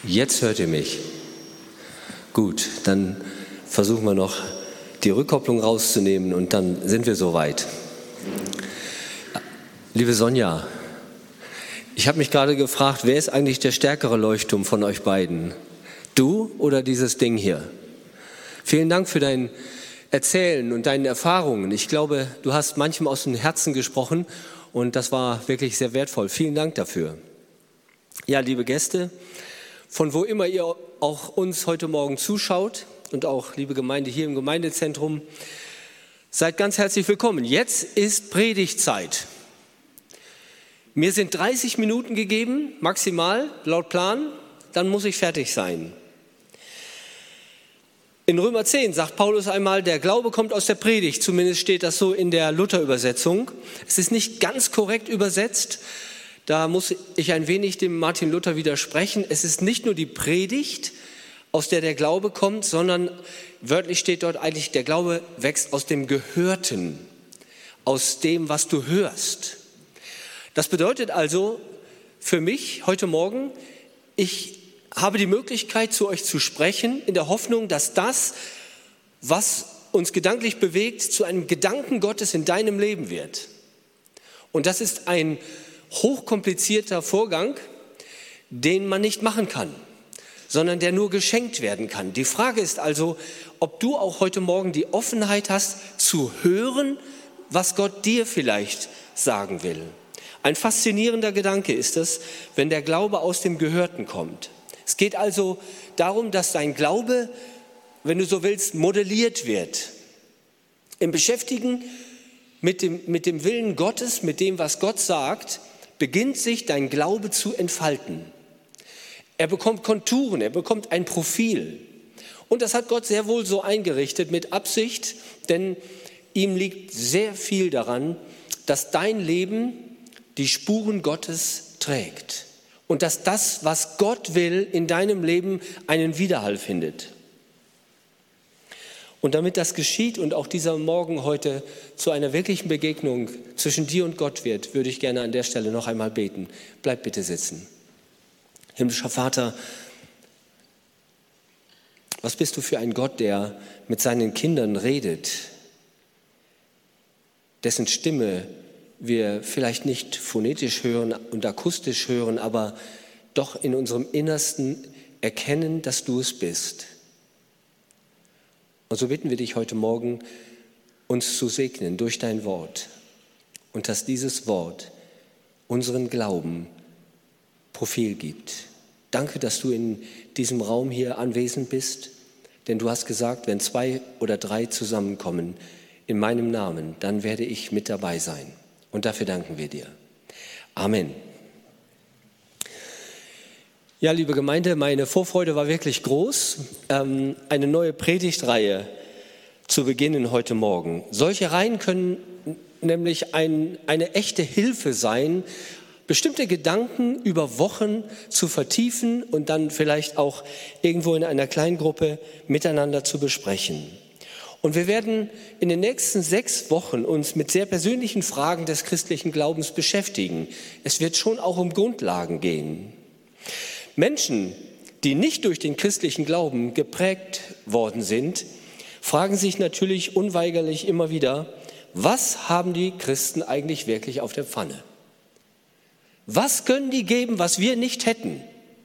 Jetzt hört ihr mich. Gut, dann versuchen wir noch die Rückkopplung rauszunehmen und dann sind wir soweit. Liebe Sonja, ich habe mich gerade gefragt, wer ist eigentlich der stärkere Leuchtturm von euch beiden? Du oder dieses Ding hier? Vielen Dank für dein Erzählen und deine Erfahrungen. Ich glaube, du hast manchem aus dem Herzen gesprochen und das war wirklich sehr wertvoll. Vielen Dank dafür. Ja, liebe Gäste, von wo immer ihr auch uns heute Morgen zuschaut und auch liebe Gemeinde hier im Gemeindezentrum, seid ganz herzlich willkommen. Jetzt ist Predigtzeit. Mir sind 30 Minuten gegeben, maximal, laut Plan, dann muss ich fertig sein. In Römer 10 sagt Paulus einmal, der Glaube kommt aus der Predigt, zumindest steht das so in der Luther-Übersetzung. Es ist nicht ganz korrekt übersetzt, da muss ich ein wenig dem Martin Luther widersprechen. Es ist nicht nur die Predigt, aus der der Glaube kommt, sondern wörtlich steht dort eigentlich, der Glaube wächst aus dem Gehörten, aus dem, was du hörst. Das bedeutet also für mich heute Morgen, ich habe die Möglichkeit, zu euch zu sprechen, in der Hoffnung, dass das, was uns gedanklich bewegt, zu einem Gedanken Gottes in deinem Leben wird. Und das ist ein hochkomplizierter Vorgang, den man nicht machen kann, sondern der nur geschenkt werden kann. Die Frage ist also, ob du auch heute Morgen die Offenheit hast, zu hören, was Gott dir vielleicht sagen will. Ein faszinierender Gedanke ist es, wenn der Glaube aus dem Gehörten kommt. Es geht also darum, dass dein Glaube, wenn du so willst, modelliert wird. Im Beschäftigen mit dem Willen Gottes, mit dem, was Gott sagt, beginnt sich dein Glaube zu entfalten. Er bekommt Konturen, er bekommt ein Profil. Und das hat Gott sehr wohl so eingerichtet mit Absicht, denn ihm liegt sehr viel daran, dass dein Leben die Spuren Gottes trägt. Und dass das, was Gott will, in deinem Leben einen Widerhall findet. Und damit das geschieht und auch dieser Morgen heute zu einer wirklichen Begegnung zwischen dir und Gott wird, würde ich gerne an der Stelle noch einmal beten. Bleib bitte sitzen. Himmlischer Vater, was bist du für ein Gott, der mit seinen Kindern redet, dessen Stimme wir vielleicht nicht phonetisch hören und akustisch hören, aber doch in unserem Innersten erkennen, dass du es bist. Und so bitten wir dich heute Morgen, uns zu segnen durch dein Wort und dass dieses Wort unseren Glauben Profil gibt. Danke, dass du in diesem Raum hier anwesend bist, denn du hast gesagt, wenn 2 oder 3 zusammenkommen in meinem Namen, dann werde ich mit dabei sein. Und dafür danken wir dir. Amen. Ja, liebe Gemeinde, meine Vorfreude war wirklich groß, eine neue Predigtreihe zu beginnen heute Morgen. Solche Reihen können nämlich eine echte Hilfe sein, bestimmte Gedanken über Wochen zu vertiefen und dann vielleicht auch irgendwo in einer Kleingruppe miteinander zu besprechen. Und wir werden in den nächsten 6 Wochen uns mit sehr persönlichen Fragen des christlichen Glaubens beschäftigen. Es wird schon auch um Grundlagen gehen. Menschen, die nicht durch den christlichen Glauben geprägt worden sind, fragen sich natürlich unweigerlich immer wieder, was haben die Christen eigentlich wirklich auf der Pfanne? Was können die geben, was wir nicht hätten?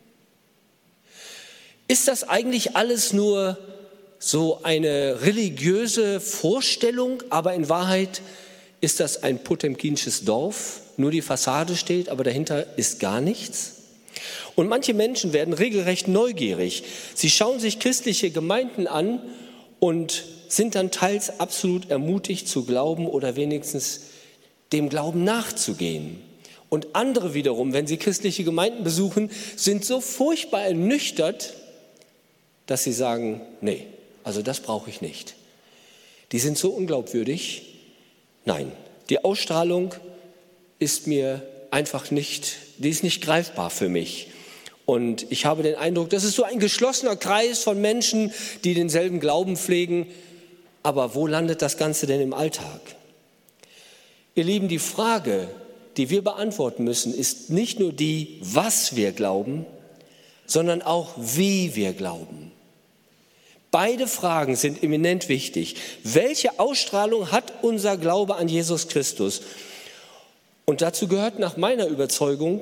Ist das eigentlich alles nur so eine religiöse Vorstellung, aber in Wahrheit ist das ein potemkinsches Dorf, nur die Fassade steht, aber dahinter ist gar nichts? Und manche Menschen werden regelrecht neugierig. Sie schauen sich christliche Gemeinden an und sind dann teils absolut ermutigt zu glauben oder wenigstens dem Glauben nachzugehen. Und andere wiederum, wenn sie christliche Gemeinden besuchen, sind so furchtbar ernüchtert, dass sie sagen, nee, also das brauche ich nicht. Die sind so unglaubwürdig. Nein, die Ausstrahlung ist mir einfach nicht, die ist nicht greifbar für mich. Und ich habe den Eindruck, das ist so ein geschlossener Kreis von Menschen, die denselben Glauben pflegen. Aber wo landet das Ganze denn im Alltag? Ihr Lieben, die Frage, die wir beantworten müssen, ist nicht nur die, was wir glauben, sondern auch wie wir glauben. Beide Fragen sind eminent wichtig. Welche Ausstrahlung hat unser Glaube an Jesus Christus? Und dazu gehört nach meiner Überzeugung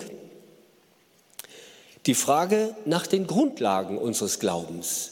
die Frage nach den Grundlagen unseres Glaubens.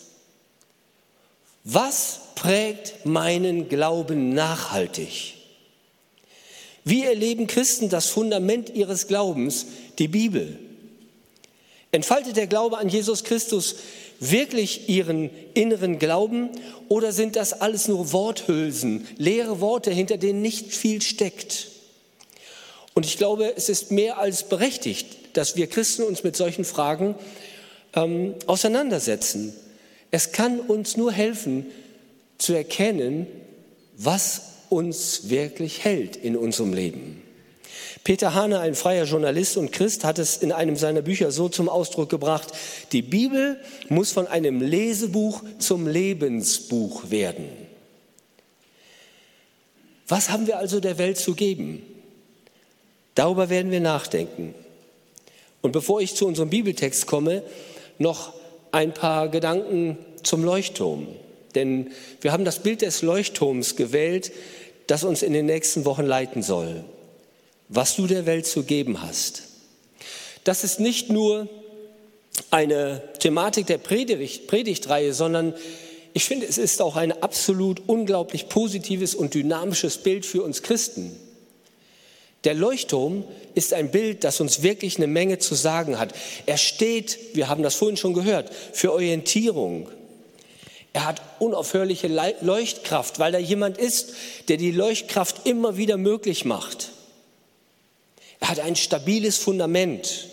Was prägt meinen Glauben nachhaltig? Wie erleben Christen das Fundament ihres Glaubens, die Bibel? Entfaltet der Glaube an Jesus Christus wirklich ihren inneren Glauben oder sind das alles nur Worthülsen, leere Worte, hinter denen nicht viel steckt? Und ich glaube, es ist mehr als berechtigt, dass wir Christen uns mit solchen Fragen auseinandersetzen. Es kann uns nur helfen, zu erkennen, was uns wirklich hält in unserem Leben. Peter Hahne, ein freier Journalist und Christ, hat es in einem seiner Bücher so zum Ausdruck gebracht: Die Bibel muss von einem Lesebuch zum Lebensbuch werden. Was haben wir also der Welt zu geben? Darüber werden wir nachdenken. Und bevor ich zu unserem Bibeltext komme, noch ein paar Gedanken zum Leuchtturm. Denn wir haben das Bild des Leuchtturms gewählt, das uns in den nächsten Wochen leiten soll. Was du der Welt zu geben hast. Das ist nicht nur eine Thematik der Predigtreihe, sondern ich finde, es ist auch ein absolut unglaublich positives und dynamisches Bild für uns Christen. Der Leuchtturm ist ein Bild, das uns wirklich eine Menge zu sagen hat. Er steht, wir haben das vorhin schon gehört, für Orientierung. Er hat unaufhörliche Leuchtkraft, weil da jemand ist, der die Leuchtkraft immer wieder möglich macht. Er hat ein stabiles Fundament.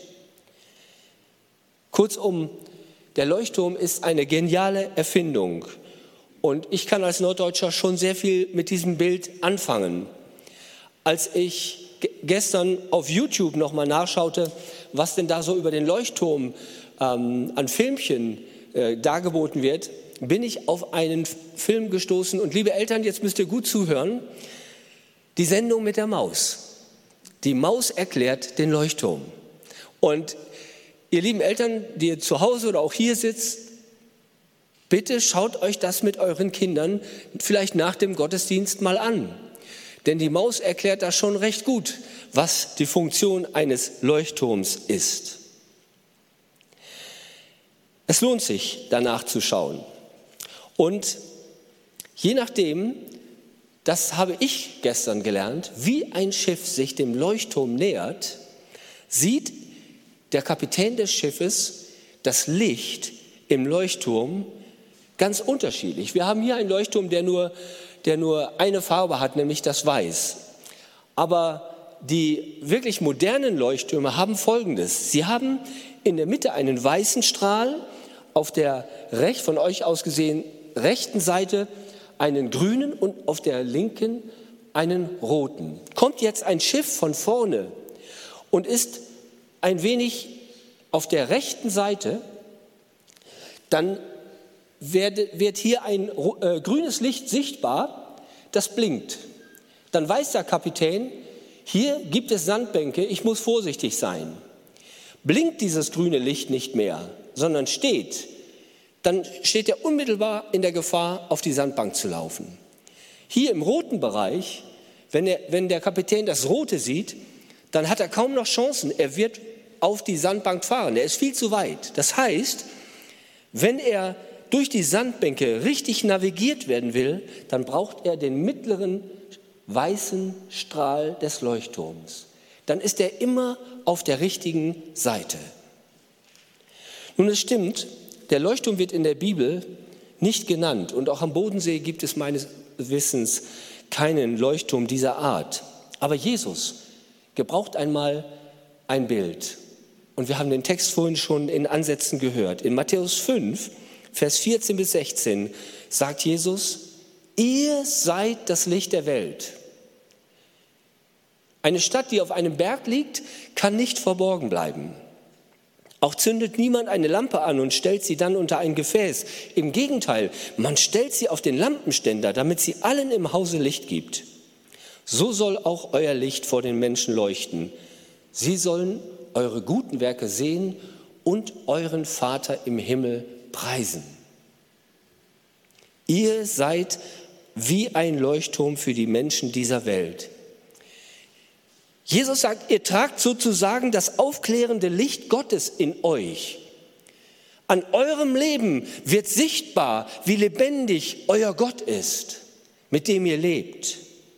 Kurzum, der Leuchtturm ist eine geniale Erfindung. Und ich kann als Norddeutscher schon sehr viel mit diesem Bild anfangen. Als ich gestern auf YouTube nochmal nachschaute, was denn da so über den Leuchtturm an Filmchen dargeboten wird, bin ich auf einen Film gestoßen. Und liebe Eltern, jetzt müsst ihr gut zuhören. Die Sendung mit der Maus. Die Maus erklärt den Leuchtturm. Und ihr lieben Eltern, die ihr zu Hause oder auch hier sitzt, bitte schaut euch das mit euren Kindern vielleicht nach dem Gottesdienst mal an. Denn die Maus erklärt das schon recht gut, was die Funktion eines Leuchtturms ist. Es lohnt sich, danach zu schauen. Und je nachdem, das habe ich gestern gelernt, wie ein Schiff sich dem Leuchtturm nähert, sieht der Kapitän des Schiffes das Licht im Leuchtturm ganz unterschiedlich. Wir haben hier einen Leuchtturm, der nur eine Farbe hat, nämlich das Weiß. Aber die wirklich modernen Leuchttürme haben Folgendes. Sie haben in der Mitte einen weißen Strahl, auf der von euch aus gesehen rechten Seite einen grünen und auf der linken einen roten. Kommt jetzt ein Schiff von vorne und ist ein wenig auf der rechten Seite, dann wird hier ein grünes Licht sichtbar, das blinkt. Dann weiß der Kapitän, hier gibt es Sandbänke, ich muss vorsichtig sein. Blinkt dieses grüne Licht nicht mehr, sondern steht, dann steht er unmittelbar in der Gefahr, auf die Sandbank zu laufen. Hier im roten Bereich, wenn der Kapitän das Rote sieht, dann hat er kaum noch Chancen. Er wird auf die Sandbank fahren, er ist viel zu weit. Das heißt, wenn er durch die Sandbänke richtig navigiert werden will, dann braucht er den mittleren weißen Strahl des Leuchtturms. Dann ist er immer auf der richtigen Seite. Nun, es stimmt, der Leuchtturm wird in der Bibel nicht genannt und auch am Bodensee gibt es meines Wissens keinen Leuchtturm dieser Art. Aber Jesus gebraucht einmal ein Bild. Und wir haben den Text vorhin schon in Ansätzen gehört. In Matthäus 5, Vers 14 bis 16 sagt Jesus: Ihr seid das Licht der Welt. Eine Stadt, die auf einem Berg liegt, kann nicht verborgen bleiben. Auch zündet niemand eine Lampe an und stellt sie dann unter ein Gefäß. Im Gegenteil, man stellt sie auf den Lampenständer, damit sie allen im Hause Licht gibt. So soll auch euer Licht vor den Menschen leuchten. Sie sollen eure guten Werke sehen und euren Vater im Himmel preisen. Ihr seid wie ein Leuchtturm für die Menschen dieser Welt. Jesus sagt, ihr tragt sozusagen das aufklärende Licht Gottes in euch. An eurem Leben wird sichtbar, wie lebendig euer Gott ist, mit dem ihr lebt.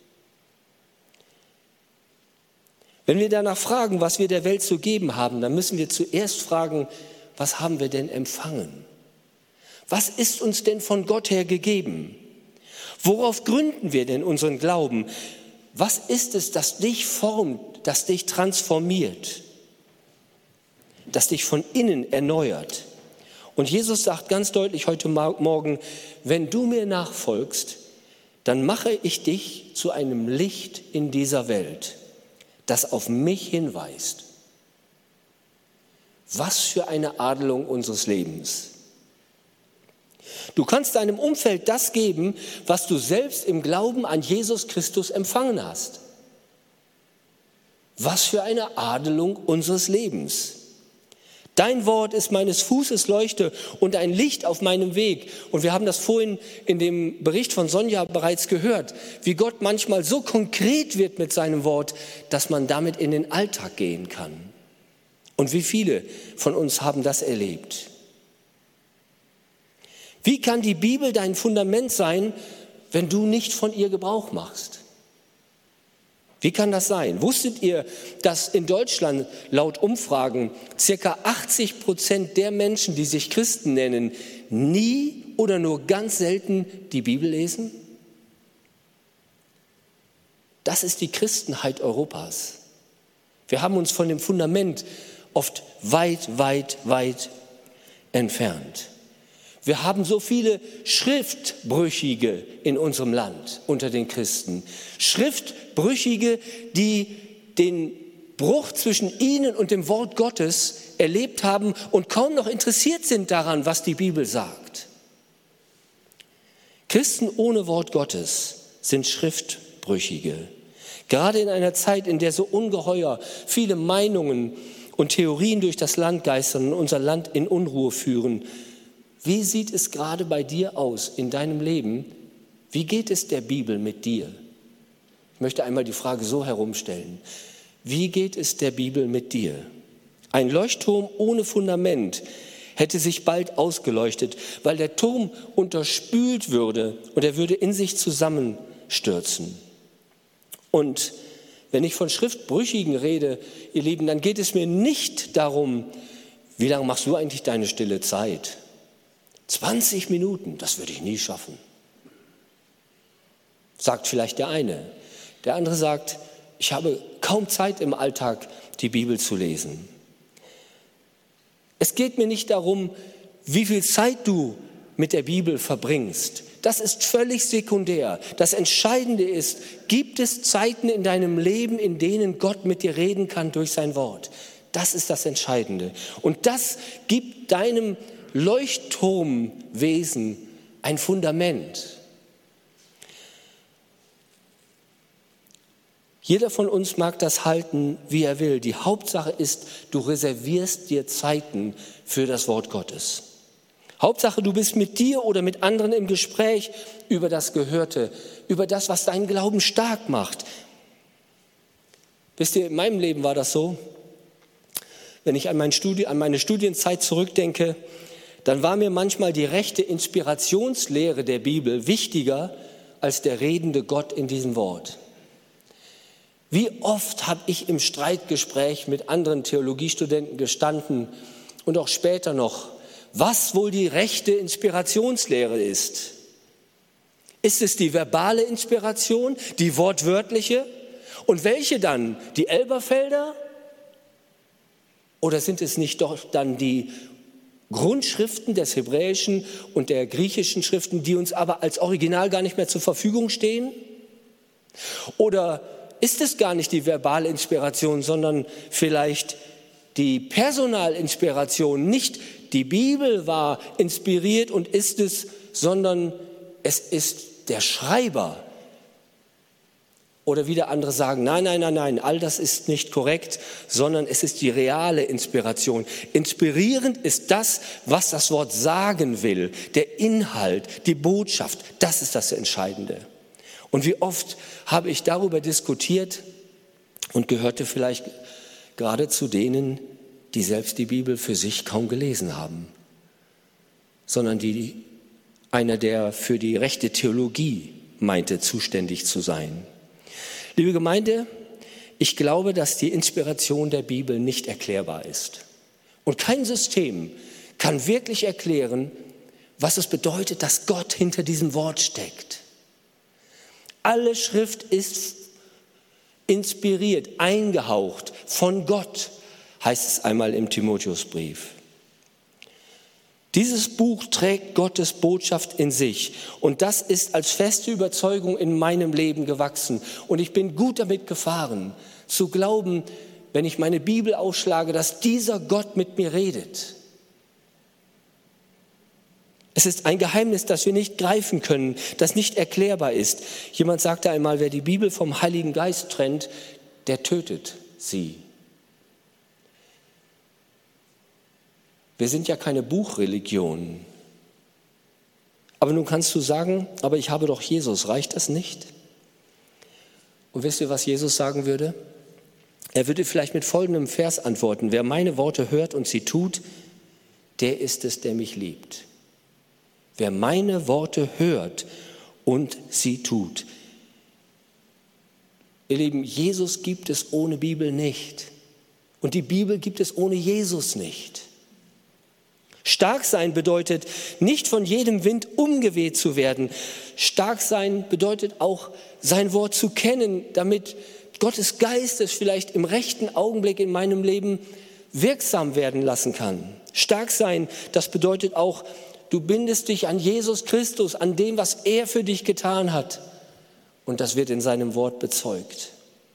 Wenn wir danach fragen, was wir der Welt zu geben haben, dann müssen wir zuerst fragen, was haben wir denn empfangen? Was ist uns denn von Gott her gegeben? Worauf gründen wir denn unseren Glauben? Was ist es, das dich formt, das dich transformiert, das dich von innen erneuert? Und Jesus sagt ganz deutlich heute Morgen, wenn du mir nachfolgst, dann mache ich dich zu einem Licht in dieser Welt, das auf mich hinweist. Was für eine Adelung unseres Lebens. Du kannst deinem Umfeld das geben, was du selbst im Glauben an Jesus Christus empfangen hast. Was für eine Adelung unseres Lebens. Dein Wort ist meines Fußes Leuchte und ein Licht auf meinem Weg. Und wir haben das vorhin in dem Bericht von Sonja bereits gehört, wie Gott manchmal so konkret wird mit seinem Wort, dass man damit in den Alltag gehen kann. Und wie viele von uns haben das erlebt? Wie kann die Bibel dein Fundament sein, wenn du nicht von ihr Gebrauch machst? Wie kann das sein? Wusstet ihr, dass in Deutschland laut Umfragen ca. 80% der Menschen, die sich Christen nennen, nie oder nur ganz selten die Bibel lesen? Das ist die Christenheit Europas. Wir haben uns von dem Fundament oft weit entfernt. Wir haben so viele Schriftbrüchige in unserem Land unter den Christen. Schriftbrüchige, die den Bruch zwischen ihnen und dem Wort Gottes erlebt haben und kaum noch interessiert sind daran, was die Bibel sagt. Christen ohne Wort Gottes sind Schriftbrüchige. Gerade in einer Zeit, in der so ungeheuer viele Meinungen und Theorien durch das Land geistern und unser Land in Unruhe führen. Wie sieht es gerade bei dir aus in deinem Leben? Wie geht es der Bibel mit dir? Ich möchte einmal die Frage so herumstellen. Wie geht es der Bibel mit dir? Ein Leuchtturm ohne Fundament hätte sich bald ausgeleuchtet, weil der Turm unterspült würde und er würde in sich zusammenstürzen. Und wenn ich von Schriftbrüchigen rede, ihr Lieben, dann geht es mir nicht darum, wie lange machst du eigentlich deine stille Zeit? 20 Minuten, das würde ich nie schaffen. Sagt vielleicht der eine. Der andere sagt, ich habe kaum Zeit im Alltag, die Bibel zu lesen. Es geht mir nicht darum, wie viel Zeit du mit der Bibel verbringst. Das ist völlig sekundär. Das Entscheidende ist, gibt es Zeiten in deinem Leben, in denen Gott mit dir reden kann durch sein Wort? Das ist das Entscheidende. Und das gibt deinem Leuchtturmwesen ein Fundament. Jeder von uns mag das halten, wie er will. Die Hauptsache ist, du reservierst dir Zeiten für das Wort Gottes. Hauptsache, du bist mit dir oder mit anderen im Gespräch über das Gehörte, über das, was deinen Glauben stark macht. Wisst ihr, in meinem Leben war das so, wenn ich an meine Studienzeit zurückdenke, dann war mir manchmal die rechte Inspirationslehre der Bibel wichtiger als der redende Gott in diesem Wort. Wie oft habe ich im Streitgespräch mit anderen Theologiestudenten gestanden und auch später noch, was wohl die rechte Inspirationslehre ist. Ist es die verbale Inspiration, die wortwörtliche? Und welche dann? Die Elberfelder? Oder sind es nicht doch dann die Grundschriften des Hebräischen und der griechischen Schriften, die uns aber als Original gar nicht mehr zur Verfügung stehen? Oder ist es gar nicht die verbale Inspiration, sondern vielleicht die Personalinspiration? Nicht die Bibel war inspiriert und ist es, sondern es ist der Schreiber, Oder wieder andere sagen, nein, all das ist nicht korrekt, sondern es ist die reale Inspiration. Inspirierend ist das, was das Wort sagen will, der Inhalt, die Botschaft, das ist das Entscheidende. Und wie oft habe ich darüber diskutiert und gehörte vielleicht gerade zu denen, die selbst die Bibel für sich kaum gelesen haben, sondern einer, der für die rechte Theologie meinte, zuständig zu sein. Liebe Gemeinde, ich glaube, dass die Inspiration der Bibel nicht erklärbar ist. Und kein System kann wirklich erklären, was es bedeutet, dass Gott hinter diesem Wort steckt. Alle Schrift ist inspiriert, eingehaucht von Gott, heißt es einmal im Timotheusbrief. Dieses Buch trägt Gottes Botschaft in sich und das ist als feste Überzeugung in meinem Leben gewachsen. Und ich bin gut damit gefahren, zu glauben, wenn ich meine Bibel aufschlage, dass dieser Gott mit mir redet. Es ist ein Geheimnis, das wir nicht greifen können, das nicht erklärbar ist. Jemand sagte einmal, wer die Bibel vom Heiligen Geist trennt, der tötet sie. Wir sind ja keine Buchreligion. Aber nun kannst du sagen, aber ich habe doch Jesus, reicht das nicht? Und wisst ihr, was Jesus sagen würde? Er würde vielleicht mit folgendem Vers antworten: Wer meine Worte hört und sie tut, der ist es, der mich liebt. Wer meine Worte hört und sie tut. Ihr Lieben, Jesus gibt es ohne Bibel nicht. Und die Bibel gibt es ohne Jesus nicht. Stark sein bedeutet, nicht von jedem Wind umgeweht zu werden. Stark sein bedeutet auch, sein Wort zu kennen, damit Gottes Geist es vielleicht im rechten Augenblick in meinem Leben wirksam werden lassen kann. Stark sein, das bedeutet auch, du bindest dich an Jesus Christus, an dem, was er für dich getan hat. Und das wird in seinem Wort bezeugt.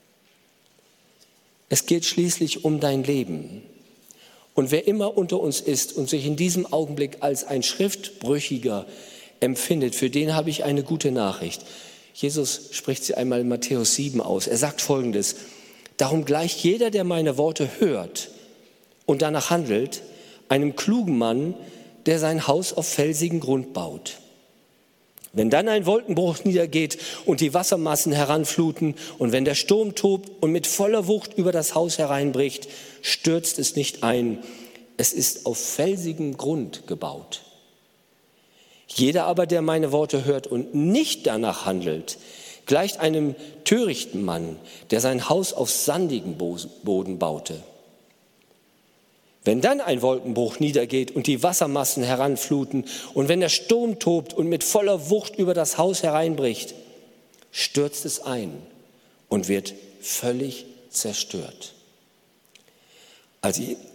Es geht schließlich um dein Leben. Und wer immer unter uns ist und sich in diesem Augenblick als ein Schriftbrüchiger empfindet, für den habe ich eine gute Nachricht. Jesus spricht sie einmal in Matthäus 7 aus. Er sagt Folgendes: Darum gleicht jeder, der meine Worte hört und danach handelt, einem klugen Mann, der sein Haus auf felsigen Grund baut. Wenn dann ein Wolkenbruch niedergeht und die Wassermassen heranfluten und wenn der Sturm tobt und mit voller Wucht über das Haus hereinbricht, stürzt es nicht ein. Es ist auf felsigem Grund gebaut. Jeder aber, der meine Worte hört und nicht danach handelt, gleicht einem törichten Mann, der sein Haus auf sandigem Boden baute. Wenn dann ein Wolkenbruch niedergeht und die Wassermassen heranfluten und wenn der Sturm tobt und mit voller Wucht über das Haus hereinbricht, stürzt es ein und wird völlig zerstört. Als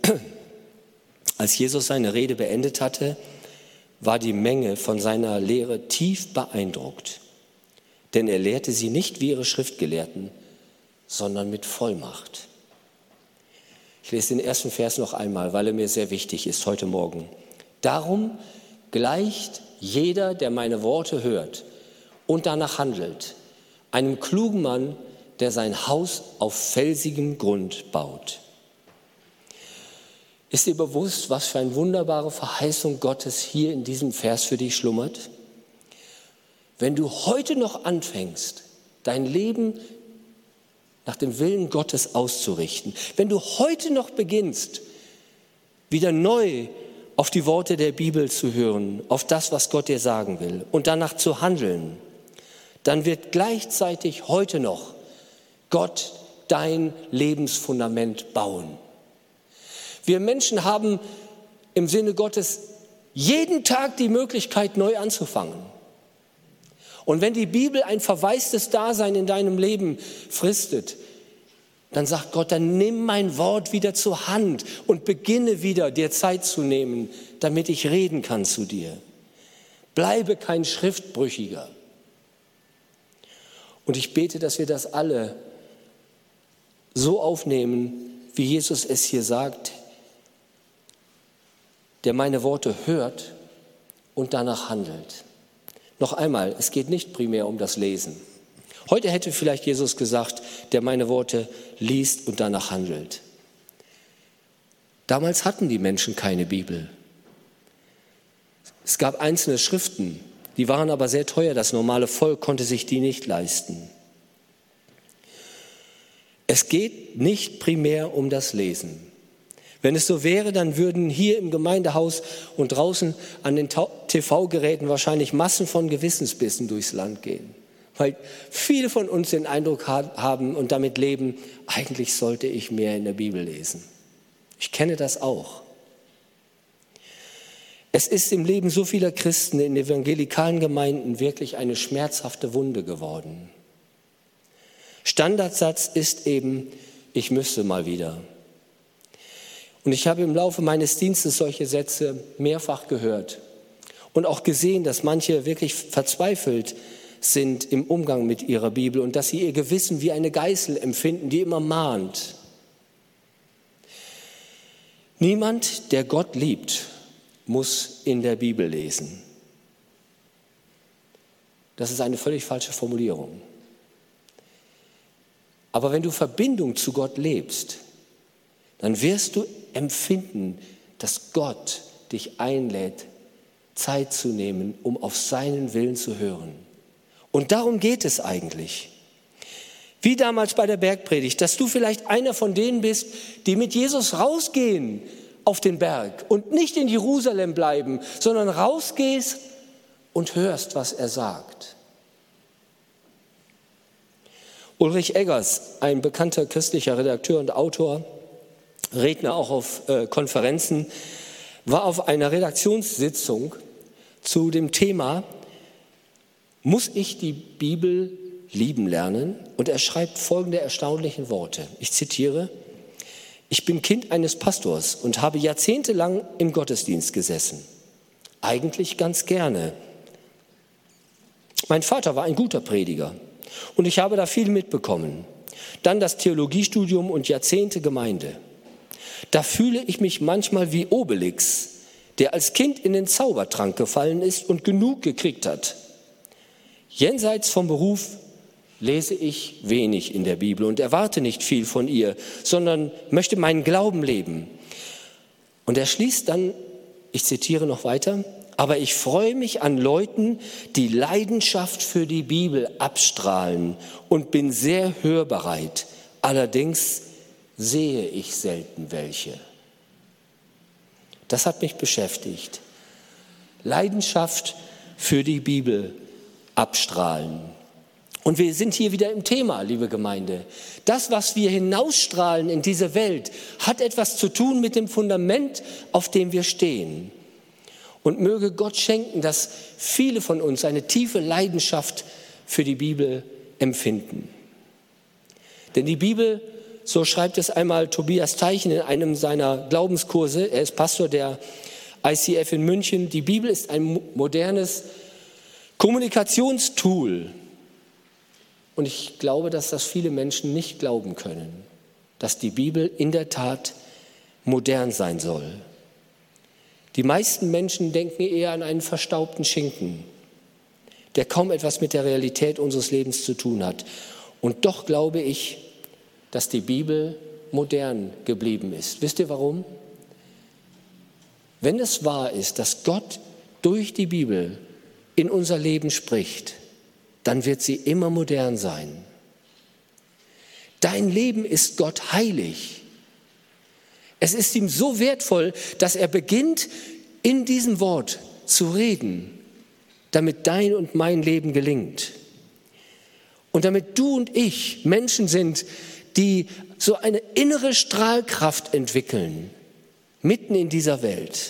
Jesus seine Rede beendet hatte, war die Menge von seiner Lehre tief beeindruckt. Denn er lehrte sie nicht wie ihre Schriftgelehrten, sondern mit Vollmacht. Ich lese den ersten Vers noch einmal, weil er mir sehr wichtig ist heute Morgen. Darum gleicht jeder, der meine Worte hört und danach handelt, einem klugen Mann, der sein Haus auf felsigem Grund baut. Ist dir bewusst, was für eine wunderbare Verheißung Gottes hier in diesem Vers für dich schlummert? Wenn du heute noch anfängst, dein Leben nach dem Willen Gottes auszurichten, wenn du heute noch beginnst, wieder neu auf die Worte der Bibel zu hören, auf das, was Gott dir sagen will und danach zu handeln, dann wird gleichzeitig heute noch Gott dein Lebensfundament bauen. Wir Menschen haben im Sinne Gottes jeden Tag die Möglichkeit, neu anzufangen. Und wenn die Bibel ein verwaistes Dasein in deinem Leben fristet, dann sagt Gott, dann nimm mein Wort wieder zur Hand und beginne wieder, dir Zeit zu nehmen, damit ich reden kann zu dir. Bleibe kein Schriftbrüchiger. Und ich bete, dass wir das alle so aufnehmen, wie Jesus es hier sagt, der meine Worte hört und danach handelt. Noch einmal, es geht nicht primär um das Lesen. Heute hätte vielleicht Jesus gesagt, der meine Worte liest und danach handelt. Damals hatten die Menschen keine Bibel. Es gab einzelne Schriften, die waren aber sehr teuer. Das normale Volk konnte sich die nicht leisten. Es geht nicht primär um das Lesen. Wenn es so wäre, dann würden hier im Gemeindehaus und draußen an den TV-Geräten wahrscheinlich Massen von Gewissensbissen durchs Land gehen. Weil viele von uns den Eindruck haben und damit leben, eigentlich sollte ich mehr in der Bibel lesen. Ich kenne das auch. Es ist im Leben so vieler Christen in evangelikalen Gemeinden wirklich eine schmerzhafte Wunde geworden. Standardsatz ist eben, ich müsste mal wieder. Und ich habe im Laufe meines Dienstes solche Sätze mehrfach gehört und auch gesehen, dass manche wirklich verzweifelt sind im Umgang mit ihrer Bibel und dass sie ihr Gewissen wie eine Geißel empfinden, die immer mahnt. Niemand, der Gott liebt, muss in der Bibel lesen. Das ist eine völlig falsche Formulierung. Aber wenn du Verbindung zu Gott lebst, dann wirst du empfinden, dass Gott dich einlädt, Zeit zu nehmen, um auf seinen Willen zu hören. Und darum geht es eigentlich. Wie damals bei der Bergpredigt, dass du vielleicht einer von denen bist, die mit Jesus rausgehen auf den Berg und nicht in Jerusalem bleiben, sondern rausgehst und hörst, was er sagt. Ulrich Eggers, ein bekannter christlicher Redakteur und Autor, Redner auch auf Konferenzen, war auf einer Redaktionssitzung zu dem Thema, muss ich die Bibel lieben lernen? Und er schreibt folgende erstaunlichen Worte. Ich zitiere: Ich bin Kind eines Pastors und habe jahrzehntelang im Gottesdienst gesessen. Eigentlich ganz gerne. Mein Vater war ein guter Prediger und ich habe da viel mitbekommen. Dann das Theologiestudium und Jahrzehnte Gemeinde. Da fühle ich mich manchmal wie Obelix, der als Kind in den Zaubertrank gefallen ist und genug gekriegt hat. Jenseits vom Beruf lese ich wenig in der Bibel und erwarte nicht viel von ihr, sondern möchte meinen Glauben leben. Und er schließt dann, ich zitiere noch weiter, aber ich freue mich an Leuten, die Leidenschaft für die Bibel abstrahlen und bin sehr hörbereit. Allerdings sehe ich selten welche. Das hat mich beschäftigt. Leidenschaft für die Bibel abstrahlen. Und wir sind hier wieder im Thema, liebe Gemeinde. Das, was wir hinausstrahlen in diese Welt, hat etwas zu tun mit dem Fundament, auf dem wir stehen. Und möge Gott schenken, dass viele von uns eine tiefe Leidenschaft für die Bibel empfinden. Denn die Bibel, so schreibt es einmal Tobias Teichen in einem seiner Glaubenskurse, er ist Pastor der ICF in München, die Bibel ist ein modernes Kommunikationstool. Und ich glaube, dass das viele Menschen nicht glauben können, dass die Bibel in der Tat modern sein soll. Die meisten Menschen denken eher an einen verstaubten Schinken, der kaum etwas mit der Realität unseres Lebens zu tun hat. Und doch glaube ich, dass die Bibel modern geblieben ist. Wisst ihr warum? Wenn es wahr ist, dass Gott durch die Bibel in unser Leben spricht, dann wird sie immer modern sein. Dein Leben ist Gott heilig. Es ist ihm so wertvoll, dass er beginnt, in diesem Wort zu reden, damit dein und mein Leben gelingt. Und damit du und ich Menschen sind, die so eine innere Strahlkraft entwickeln, mitten in dieser Welt.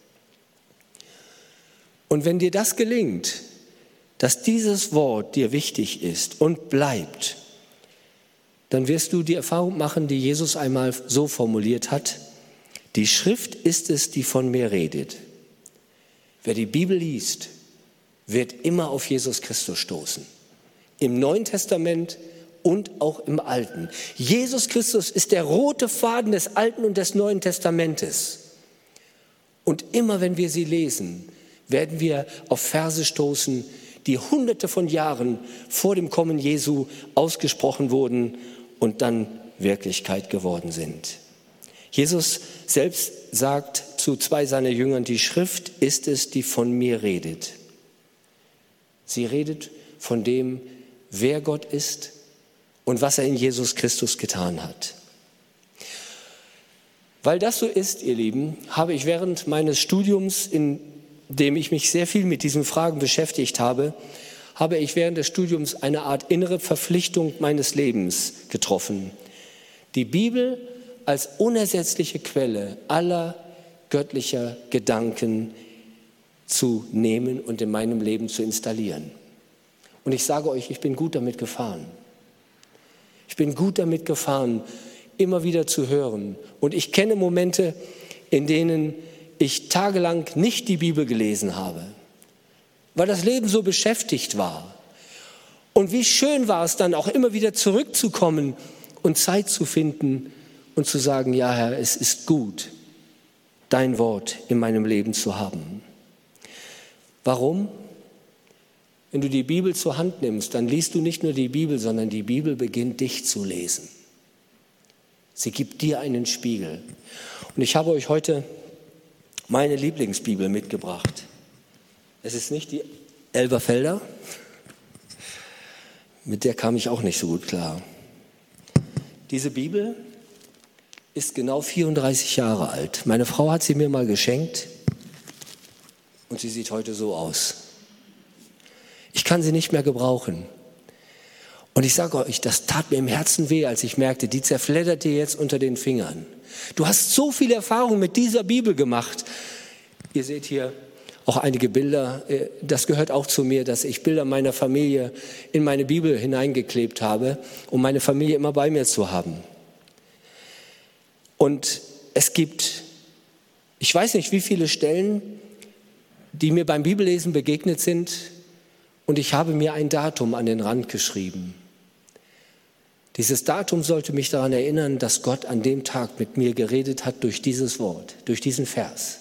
Und wenn dir das gelingt, dass dieses Wort dir wichtig ist und bleibt, dann wirst du die Erfahrung machen, die Jesus einmal so formuliert hat: Die Schrift ist es, die von mir redet. Wer die Bibel liest, wird immer auf Jesus Christus stoßen. Im Neuen Testament und auch im Alten. Jesus Christus ist der rote Faden des Alten und des Neuen Testamentes. Und immer wenn wir sie lesen, werden wir auf Verse stoßen, die Hunderte von Jahren vor dem Kommen Jesu ausgesprochen wurden und dann Wirklichkeit geworden sind. Jesus selbst sagt zu 2 seiner Jüngern, die Schrift ist es, die von mir redet. Sie redet von dem, wer Gott ist und was er in Jesus Christus getan hat. Weil das so ist, ihr Lieben, habe ich während meines Studiums, in dem ich mich sehr viel mit diesen Fragen beschäftigt habe, habe ich während des Studiums eine Art innere Verpflichtung meines Lebens getroffen. Die Bibel als unersetzliche Quelle aller göttlicher Gedanken zu nehmen und in meinem Leben zu installieren. Und ich sage euch, ich bin gut damit gefahren. Ich bin gut damit gefahren, immer wieder zu hören. Und ich kenne Momente, in denen ich tagelang nicht die Bibel gelesen habe, weil das Leben so beschäftigt war. Und wie schön war es dann auch immer wieder zurückzukommen und Zeit zu finden und zu sagen, ja Herr, es ist gut, dein Wort in meinem Leben zu haben. Warum? Wenn du die Bibel zur Hand nimmst, dann liest du nicht nur die Bibel, sondern die Bibel beginnt dich zu lesen. Sie gibt dir einen Spiegel. Und ich habe euch heute meine Lieblingsbibel mitgebracht. Es ist nicht die Elberfelder, mit der kam ich auch nicht so gut klar. Diese Bibel ist genau 34 Jahre alt. Meine Frau hat sie mir mal geschenkt und sie sieht heute so aus. Ich kann sie nicht mehr gebrauchen. Und ich sage euch, das tat mir im Herzen weh, als ich merkte, die zerfleddert dir jetzt unter den Fingern. Du hast so viel Erfahrung mit dieser Bibel gemacht. Ihr seht hier auch einige Bilder. Das gehört auch zu mir, dass ich Bilder meiner Familie in meine Bibel hineingeklebt habe, um meine Familie immer bei mir zu haben. Und es gibt, ich weiß nicht, wie viele Stellen, die mir beim Bibellesen begegnet sind, und ich habe mir ein Datum an den Rand geschrieben. Dieses Datum sollte mich daran erinnern, dass Gott an dem Tag mit mir geredet hat durch dieses Wort, durch diesen Vers.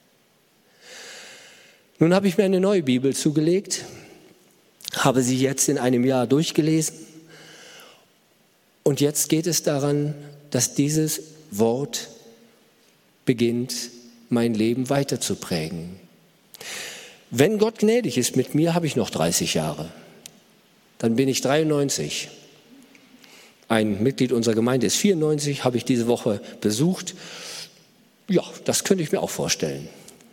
Nun habe ich mir eine neue Bibel zugelegt, habe sie jetzt in einem Jahr durchgelesen und jetzt geht es daran, dass dieses Wort beginnt, mein Leben weiter zu prägen. Wenn Gott gnädig ist mit mir, habe ich noch 30 Jahre. Dann bin ich 93. Ein Mitglied unserer Gemeinde ist 94, habe ich diese Woche besucht. Ja, das könnte ich mir auch vorstellen.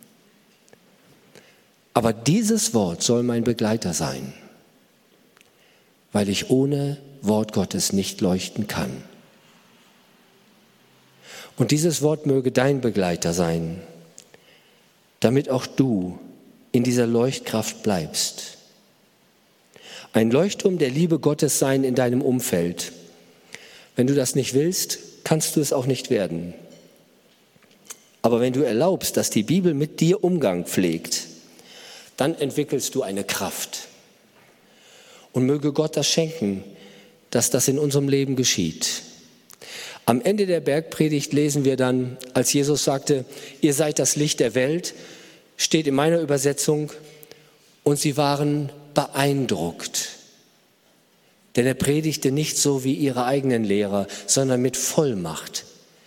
Aber dieses Wort soll mein Begleiter sein, weil ich ohne Wort Gottes nicht leuchten kann. Und dieses Wort möge dein Begleiter sein, damit auch du in dieser Leuchtkraft bleibst. Ein Leuchtturm der Liebe Gottes sein in deinem Umfeld. Wenn du das nicht willst, kannst du es auch nicht werden. Aber wenn du erlaubst, dass die Bibel mit dir Umgang pflegt, dann entwickelst du eine Kraft. Und möge Gott das schenken, dass das in unserem Leben geschieht. Am Ende der Bergpredigt lesen wir dann, als Jesus sagte, ihr seid das Licht der Welt, steht in meiner Übersetzung, und sie waren beeindruckt. Denn er predigte nicht so wie ihre eigenen Lehrer, sondern mit Vollmacht.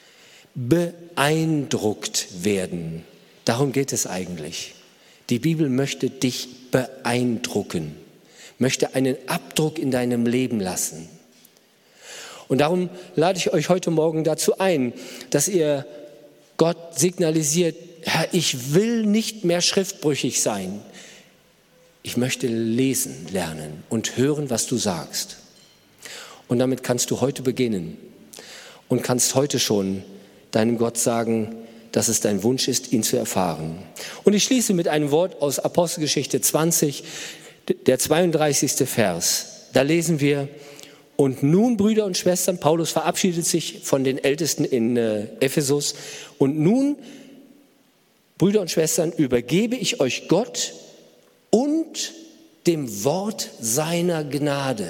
Beeindruckt werden. Darum geht es eigentlich. Die Bibel möchte dich beeindrucken, möchte einen Abdruck in deinem Leben lassen. Und darum lade ich euch heute Morgen dazu ein, dass ihr Gott signalisiert, Herr, ich will nicht mehr schriftbrüchig sein. Ich möchte lesen lernen und hören, was du sagst. Und damit kannst du heute beginnen und kannst heute schon deinem Gott sagen, dass es dein Wunsch ist, ihn zu erfahren. Und ich schließe mit einem Wort aus Apostelgeschichte 20, der 32. Vers. Da lesen wir, und nun, Brüder und Schwestern, Paulus verabschiedet sich von den Ältesten in Ephesus, und nun, Brüder und Schwestern, übergebe ich euch Gott und dem Wort seiner Gnade,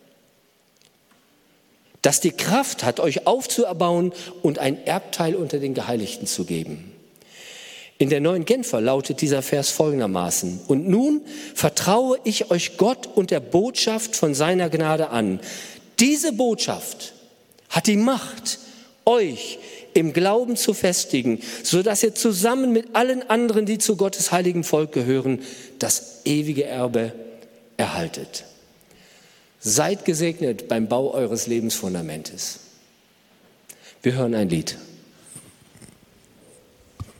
das die Kraft hat, euch aufzuerbauen und ein Erbteil unter den Geheiligten zu geben. In der Neuen Genfer lautet dieser Vers folgendermaßen: Und nun vertraue ich euch Gott und der Botschaft von seiner Gnade an. Diese Botschaft hat die Macht, euch im Glauben zu festigen, sodass ihr zusammen mit allen anderen, die zu Gottes heiligen Volk gehören, das ewige Erbe erhaltet. Seid gesegnet beim Bau eures Lebensfundamentes. Wir hören ein Lied.